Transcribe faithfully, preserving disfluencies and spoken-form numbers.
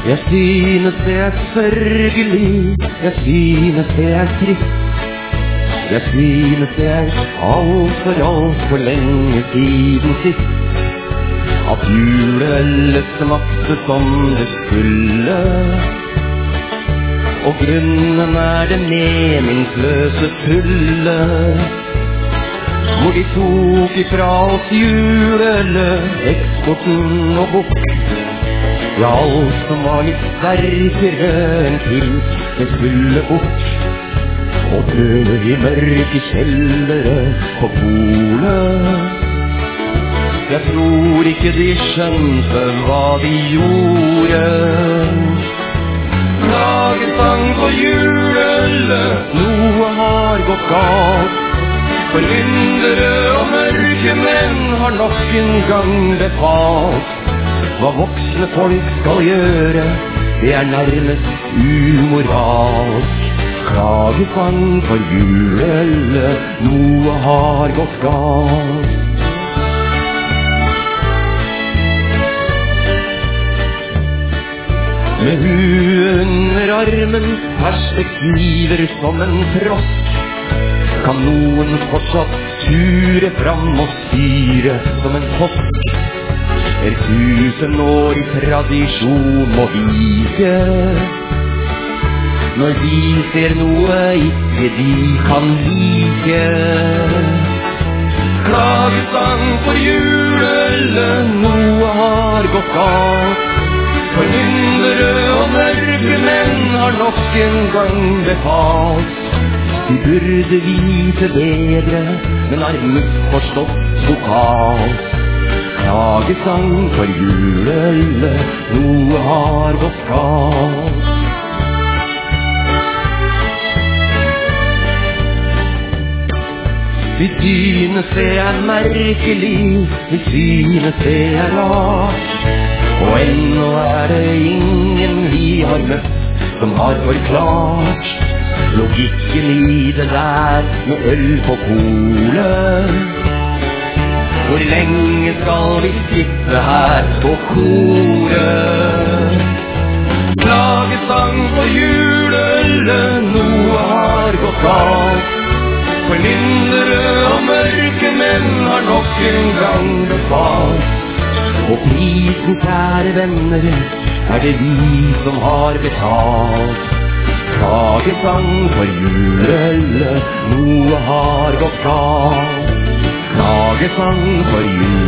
Jeg synes det er sørgelig, jeg synes det er trist. Jeg synes det er alt for alt for lenge siden sist at juleølet smakte som det skulle. Og grunnen er det meningsløse tullet, hvor de tok ifra oss juleølet, eksporten og bort. Ja, alt som var litt sterkere enn til, det skulle bort. Og døde i mørke kjellere på polet. Jeg tror ikke de skjønte hva de gjorde. Klagesang på juleølet, noe har gått galt. Forlyndere og mørke menn har nok en gang befalt. Hva voksne folk skal gjøre, det er nærmest umoralsk. Klagesang for juleølet, noe har gått galt. Med huet under armen, perspektiver som en frosk, kan noen fortsatt ture fram og styre som en tosk. Er tusen år i tradisjon må vike, når de ser noe ikke de kan like. Klagesang for juleølet, noe har gått galt. Forlyndere og mørke menn har nok en gang befalt. De burde vite bedre, men har misforstått lokalt. Klagesang for juleølet, noe har gått galt. Vi synes det er merkelig, vi synes det er rart. Og ennå er det ingen vi har møtt som har forklart logikken i det der med øl på polet. Hvor lenge skal vi sitte her på koret? Klagesang for juleølet, noe har gått galt. Forlyndere og mørke menn har nok en gang befalt. Og prisen, kjære venner, er det vi som har betalt. Klagesang for juleølet, noe har gått galt. Klagesang for juleølet.